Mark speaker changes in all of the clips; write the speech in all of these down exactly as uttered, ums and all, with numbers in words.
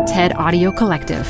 Speaker 1: TED Audio Collective.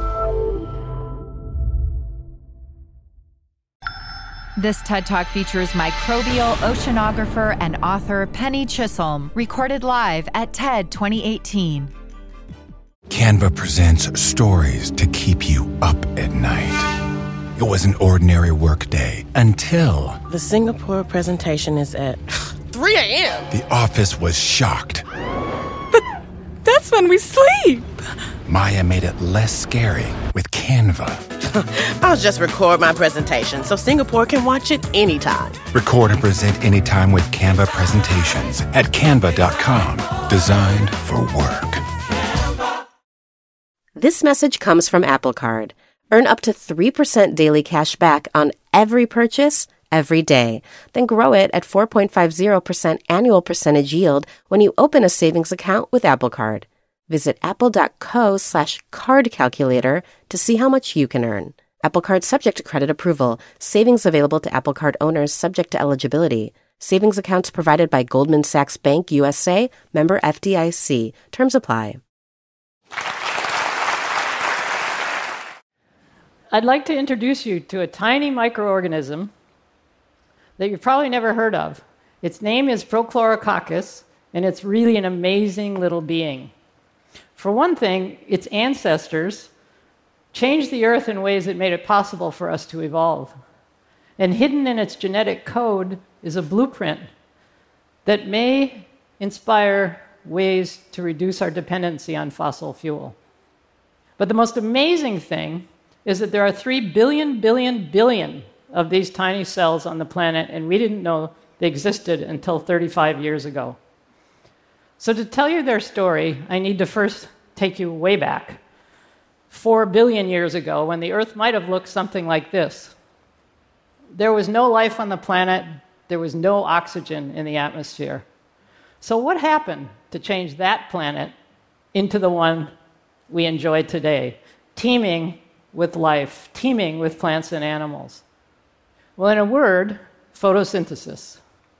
Speaker 1: This TED Talk features microbial oceanographer and author Penny Chisholm, recorded live at TED twenty eighteen.
Speaker 2: Canva presents stories to keep you up at night. It was an ordinary workday until...
Speaker 3: The Singapore presentation is at three a.m.
Speaker 2: The office was shocked.
Speaker 4: But that's when we sleep.
Speaker 2: Maya made it less scary with Canva.
Speaker 3: I'll just record my presentation so Singapore can watch it anytime.
Speaker 2: Record and present anytime with Canva presentations at canva dot com. Designed for work.
Speaker 5: This message comes from Apple Card. Earn up to three percent daily cash back on every purchase, every day. Then grow it at four point five zero percent annual percentage yield when you open a savings account with Apple Card. Visit apple.co slash card calculator to see how much you can earn. Apple Card subject to credit approval. Savings available to Apple Card owners subject to eligibility. Savings accounts provided by Goldman Sachs Bank U S A, member F D I C. Terms apply.
Speaker 6: I'd like to introduce you to a tiny microorganism that you've probably never heard of. Its name is Prochlorococcus, and it's really an amazing little being. For one thing, its ancestors changed the Earth in ways that made it possible for us to evolve. And hidden in its genetic code is a blueprint that may inspire ways to reduce our dependency on fossil fuel. But the most amazing thing is that there are three billion, billion, billion of these tiny cells on the planet, and we didn't know they existed until thirty-five years ago. So to tell you their story, I need to first take you way back, four billion years ago, when the Earth might have looked something like this. There was no life on the planet. There was no oxygen in the atmosphere. So what happened to change that planet into the one we enjoy today, teeming with life, teeming with plants and animals? Well, in a word, photosynthesis.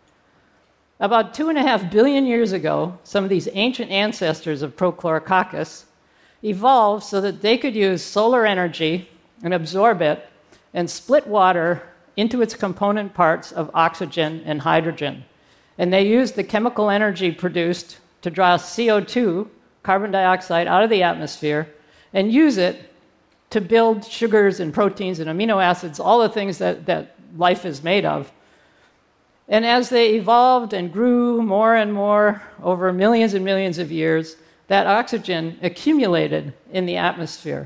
Speaker 6: About two and a half billion years ago, some of these ancient ancestors of Prochlorococcus evolved so that they could use solar energy and absorb it and split water into its component parts of oxygen and hydrogen. And they used the chemical energy produced to draw C O two, carbon dioxide, out of the atmosphere and use it to build sugars and proteins and amino acids, all the things that, that life is made of. And as they evolved and grew more and more over millions and millions of years, that oxygen accumulated in the atmosphere.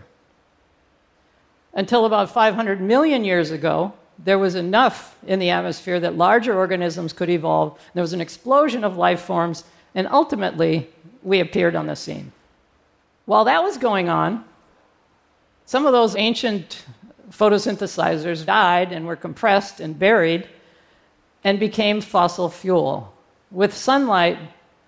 Speaker 6: Until about five hundred million years ago, there was enough in the atmosphere that larger organisms could evolve. There was an explosion of life forms, and ultimately, we appeared on the scene. While that was going on, some of those ancient photosynthesizers died and were compressed and buried and became fossil fuel, with sunlight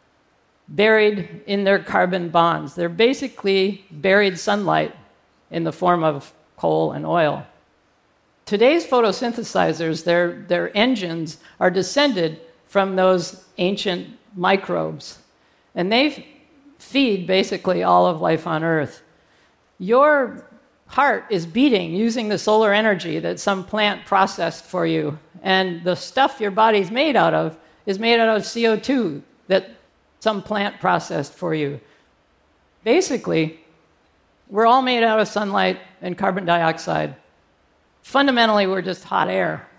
Speaker 6: buried in their carbon bonds. They're basically buried sunlight in the form of coal and oil. Today's photosynthesizers, their, their engines, are descended from those ancient microbes, and they feed basically all of life on Earth. Your heart is beating using the solar energy that some plant processed for you, and the stuff your body's made out of is made out of C O two that some plant processed for you. Basically, we're all made out of sunlight and carbon dioxide. Fundamentally, we're just hot air.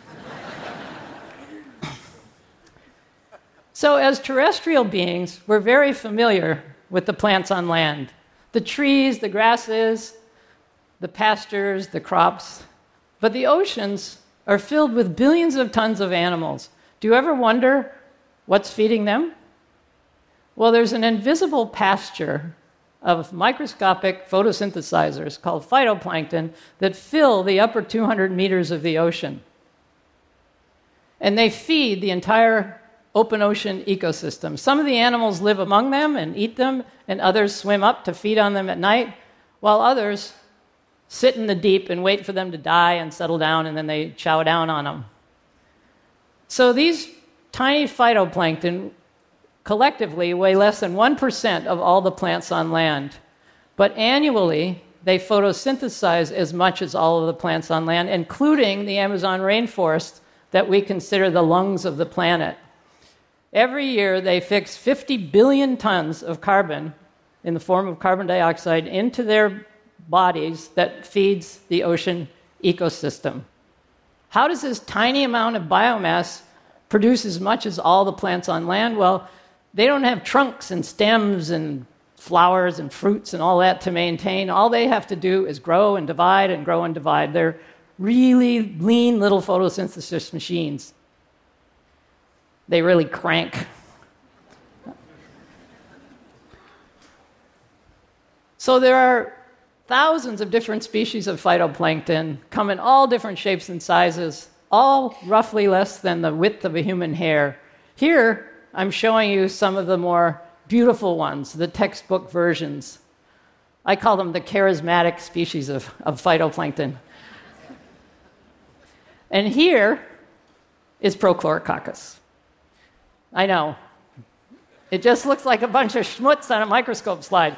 Speaker 6: So as terrestrial beings, we're very familiar with the plants on land. The trees, the grasses, the pastures, the crops. But the oceans are filled with billions of tons of animals. Do you ever wonder what's feeding them? Well, there's an invisible pasture of microscopic photosynthesizers called phytoplankton that fill the upper two hundred meters of the ocean. And they feed the entire open ocean ecosystem. Some of the animals live among them and eat them, and others swim up to feed on them at night, while others sit in the deep and wait for them to die and settle down, and then they chow down on them. So these tiny phytoplankton collectively weigh less than one percent of all the plants on land. But annually, they photosynthesize as much as all of the plants on land, including the Amazon rainforest that we consider the lungs of the planet. Every year, they fix fifty billion tons of carbon in the form of carbon dioxide into their bodies that feeds the ocean ecosystem. How does this tiny amount of biomass produce as much as all the plants on land? Well, they don't have trunks and stems and flowers and fruits and all that to maintain. All they have to do is grow and divide and grow and divide. They're really lean little photosynthesis machines. They really crank. So there are thousands of different species of phytoplankton, come in all different shapes and sizes, all roughly less than the width of a human hair. Here, I'm showing you some of the more beautiful ones, the textbook versions. I call them the charismatic species of, of phytoplankton. And here is Prochlorococcus. I know. It just looks like a bunch of schmutz on a microscope slide.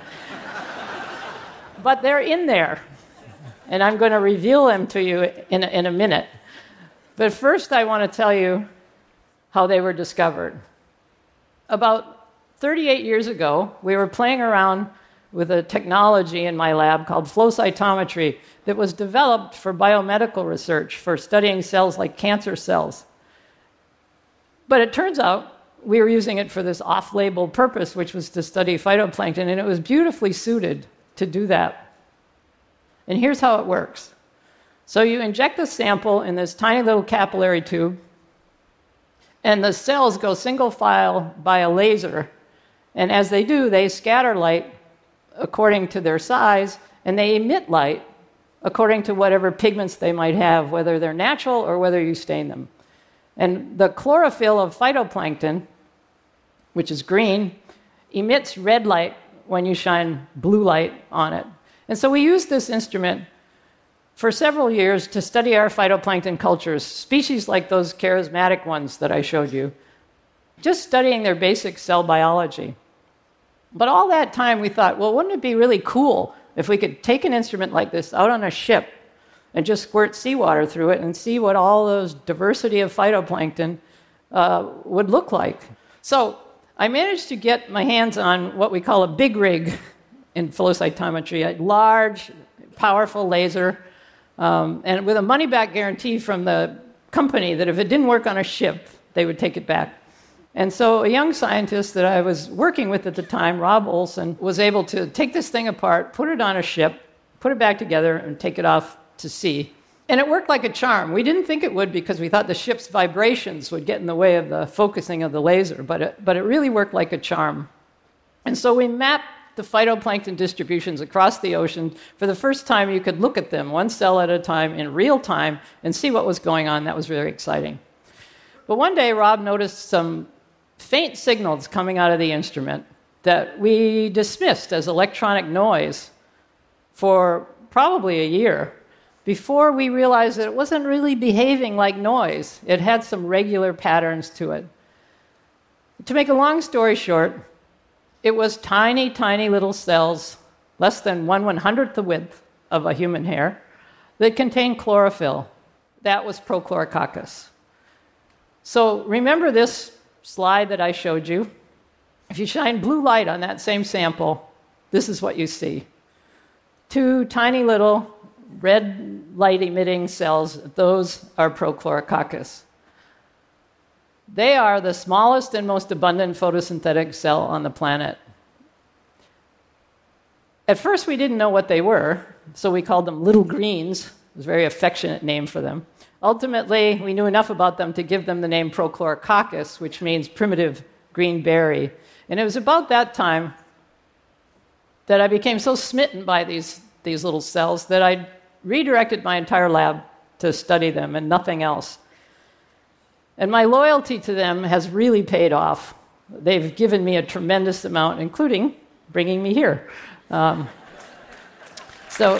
Speaker 6: But they're in there. And I'm going to reveal them to you in a, in a minute. But first, I want to tell you how they were discovered. About thirty-eight years ago, we were playing around with a technology in my lab called flow cytometry that was developed for biomedical research, for studying cells like cancer cells. But it turns out we were using it for this off-label purpose, which was to study phytoplankton, and it was beautifully suited to do that. And here's how it works. So you inject the sample in this tiny little capillary tube, and the cells go single file by a laser. And as they do, they scatter light according to their size, and they emit light according to whatever pigments they might have, whether they're natural or whether you stain them. And the chlorophyll of phytoplankton, which is green, emits red light when you shine blue light on it. And so we used this instrument for several years to study our phytoplankton cultures, species like those charismatic ones that I showed you, just studying their basic cell biology. But all that time we thought, well, wouldn't it be really cool if we could take an instrument like this out on a ship and just squirt seawater through it and see what all those diversity of phytoplankton uh, would look like? So I managed to get my hands on what we call a big rig in flow cytometry, a large, powerful laser, um, and with a money-back guarantee from the company that if it didn't work on a ship, they would take it back. And so a young scientist that I was working with at the time, Rob Olson, was able to take this thing apart, put it on a ship, put it back together, and take it off to sea. And it worked like a charm. We didn't think it would because we thought the ship's vibrations would get in the way of the focusing of the laser, but it, but it really worked like a charm. And so we mapped the phytoplankton distributions across the ocean. For the first time, you could look at them one cell at a time in real time and see what was going on. That was very exciting. But one day, Rob noticed some faint signals coming out of the instrument that we dismissed as electronic noise for probably a year before we realized that it wasn't really behaving like noise. It had some regular patterns to it. To make a long story short, it was tiny, tiny little cells, less than one one-hundredth the width of a human hair, that contained chlorophyll. That was Prochlorococcus. So remember this slide that I showed you? If you shine blue light on that same sample, this is what you see. Two tiny little red light-emitting cells, those are Prochlorococcus. They are the smallest and most abundant photosynthetic cell on the planet. At first, we didn't know what they were, so we called them little greens. It was a very affectionate name for them. Ultimately, we knew enough about them to give them the name Prochlorococcus, which means primitive green berry. And it was about that time that I became so smitten by these, these little cells that I redirected my entire lab to study them and nothing else. And my loyalty to them has really paid off. They've given me a tremendous amount, including bringing me here. Um, so...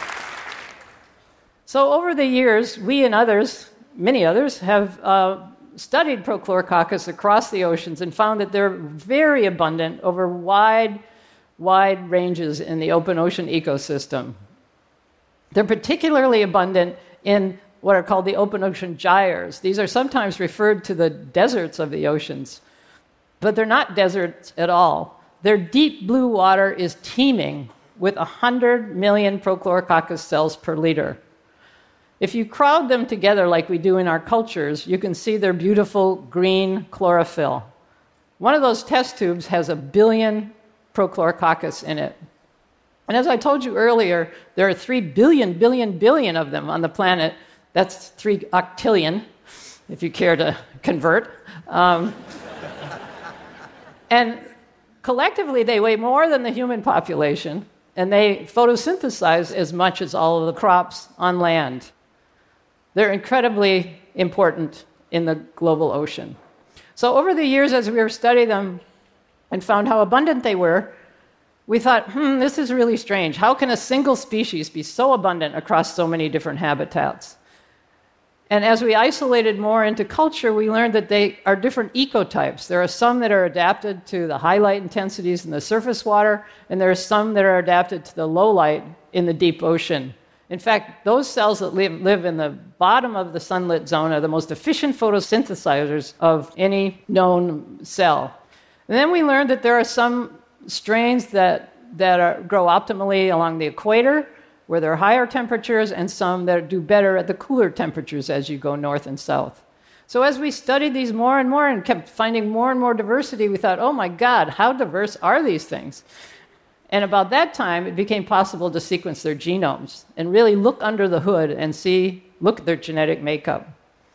Speaker 6: So over the years, we and others, many others, have uh, studied Prochlorococcus across the oceans and found that they're very abundant over wide, wide ranges in the open ocean ecosystem. They're particularly abundant in what are called the open ocean gyres. These are sometimes referred to the deserts of the oceans, but they're not deserts at all. Their deep blue water is teeming with one hundred million Prochlorococcus cells per liter. If you crowd them together like we do in our cultures, you can see their beautiful green chlorophyll. One of those test tubes has a billion Prochlorococcus in it. And as I told you earlier, there are three billion, billion, billion of them on the planet. That's three octillion, if you care to convert. Um, and collectively, they weigh more than the human population, and they photosynthesize as much as all of the crops on land. They're incredibly important in the global ocean. So over the years, as we were studying them and found how abundant they were, we thought, hmm, this is really strange. How can a single species be so abundant across so many different habitats? And as we isolated more into culture, we learned that they are different ecotypes. There are some that are adapted to the high light intensities in the surface water, and there are some that are adapted to the low light in the deep ocean. In fact, those cells that live, live in the bottom of the sunlit zone are the most efficient photosynthesizers of any known cell. And then we learned that there are some strains that, that are, grow optimally along the equator, where there are higher temperatures, and some that do better at the cooler temperatures as you go north and south. So as we studied these more and more and kept finding more and more diversity, we thought, oh my God, how diverse are these things? And about that time, it became possible to sequence their genomes and really look under the hood and see, look at their genetic makeup.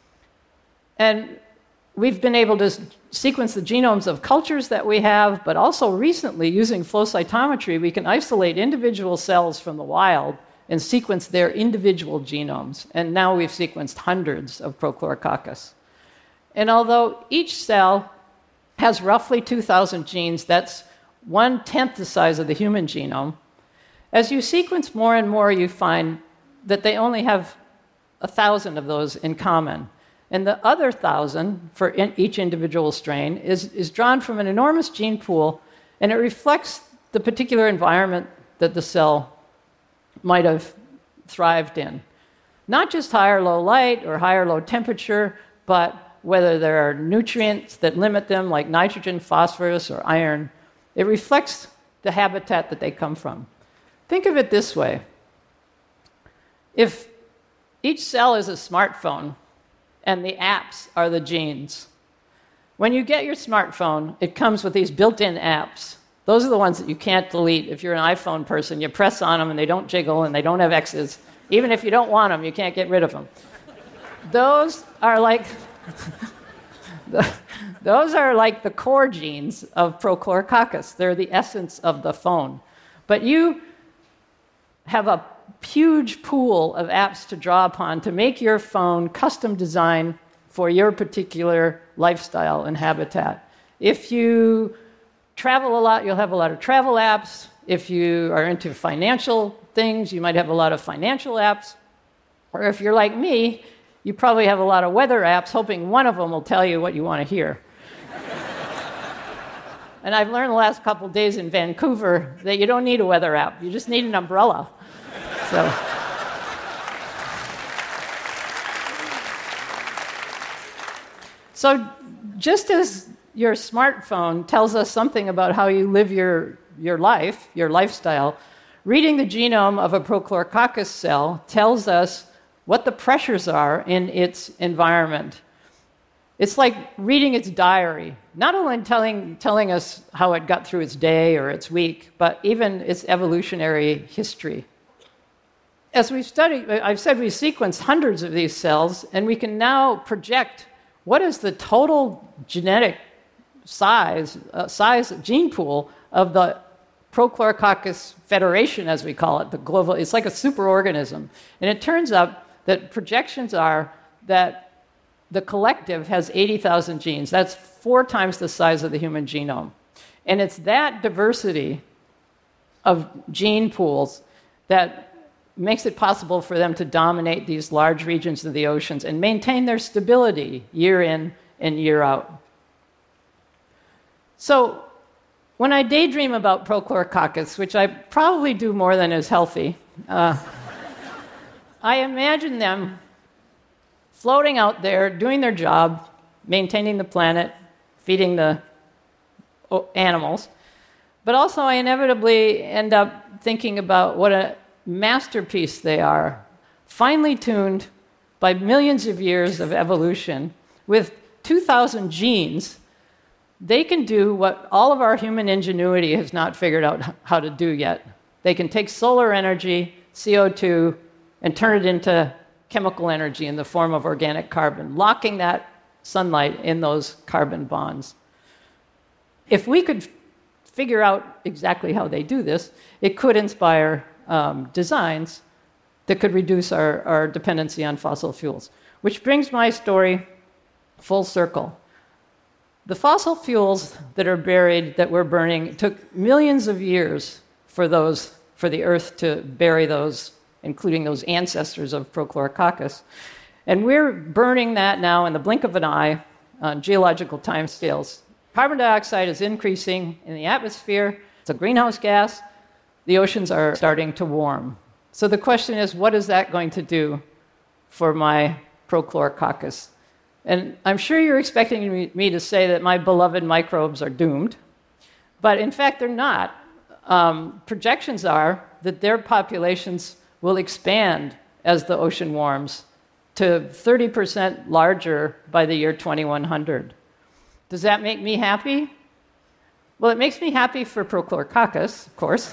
Speaker 6: And we've been able to sequence the genomes of cultures that we have, but also recently, using flow cytometry, we can isolate individual cells from the wild and sequence their individual genomes. And now we've sequenced hundreds of Prochlorococcus. And although each cell has roughly two thousand genes, that's one-tenth the size of the human genome. As you sequence more and more, you find that they only have a thousand of those in common. And the other thousand for in each individual strain is, is drawn from an enormous gene pool, and it reflects the particular environment that the cell might have thrived in. Not just high or low light or high or low temperature, but whether there are nutrients that limit them, like nitrogen, phosphorus, or iron. It reflects the habitat that they come from. Think of it this way. If each cell is a smartphone and the apps are the genes, when you get your smartphone, it comes with these built-in apps. Those are the ones that you can't delete. If you're an iPhone person, you press on them and they don't jiggle and they don't have X's. Even if you don't want them, you can't get rid of them. Those are like... Those are like the core genes of Prochlorococcus. They're the essence of the phone. But you have a huge pool of apps to draw upon to make your phone custom designed for your particular lifestyle and habitat. If you travel a lot, you'll have a lot of travel apps. If you are into financial things, you might have a lot of financial apps. Or if you're like me, you probably have a lot of weather apps, hoping one of them will tell you what you want to hear. And I've learned the last couple of days in Vancouver that you don't need a weather app. You just need an umbrella. So, so just as your smartphone tells us something about how you live your, your life, your lifestyle, reading the genome of a Prochlorococcus cell tells us what the pressures are in its environment. It's like reading its diary, not only telling, telling us how it got through its day or its week, but even its evolutionary history. As we've studied, I've said we've sequenced hundreds of these cells, and we can now project what is the total genetic size, uh, size gene pool of the Prochlorococcus Federation, as we call it, the global. It's like a superorganism. And it turns out that projections are that the collective has eighty thousand genes. That's four times the size of the human genome. And it's that diversity of gene pools that makes it possible for them to dominate these large regions of the oceans and maintain their stability year in and year out. So when I daydream about Prochlorococcus, which I probably do more than is healthy, uh, I imagine them floating out there, doing their job, maintaining the planet, feeding the animals. But also I inevitably end up thinking about what a masterpiece they are, finely tuned by millions of years of evolution. With two thousand genes, they can do what all of our human ingenuity has not figured out how to do yet. They can take solar energy, C O two, and turn it into chemical energy in the form of organic carbon, locking that sunlight in those carbon bonds. If we could figure out exactly how they do this, it could inspire um, designs that could reduce our, our dependency on fossil fuels. Which brings my story full circle. The fossil fuels that are buried, that we're burning, it took millions of years for those, for the Earth to bury those, including those ancestors of Prochlorococcus. And we're burning that now in the blink of an eye on geological timescales. Carbon dioxide is increasing in the atmosphere. It's a greenhouse gas. The oceans are starting to warm. So the question is, what is that going to do for my Prochlorococcus? And I'm sure you're expecting me to say that my beloved microbes are doomed. But in fact, they're not. Um, projections are that their populations will expand as the ocean warms to thirty percent larger by the year twenty-one hundred. Does that make me happy? Well, it makes me happy for Prochlorococcus, of course,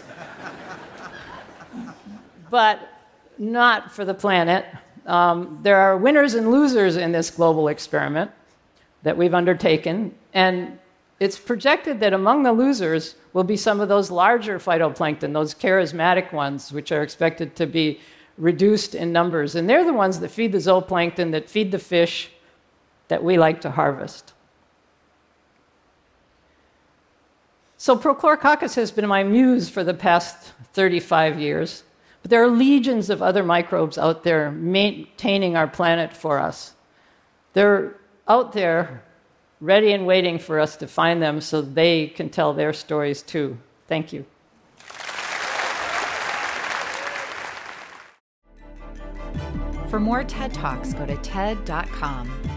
Speaker 6: but not for the planet. Um, there are winners and losers in this global experiment that we've undertaken, and it's projected that among the losers will be some of those larger phytoplankton, those charismatic ones, which are expected to be reduced in numbers. And they're the ones that feed the zooplankton, that feed the fish that we like to harvest. So Prochlorococcus has been my muse for the past thirty-five years. But there are legions of other microbes out there maintaining our planet for us. They're out there ready and waiting for us to find them so they can tell their stories too. Thank you.
Speaker 1: For more TED Talks, go to T E D dot com.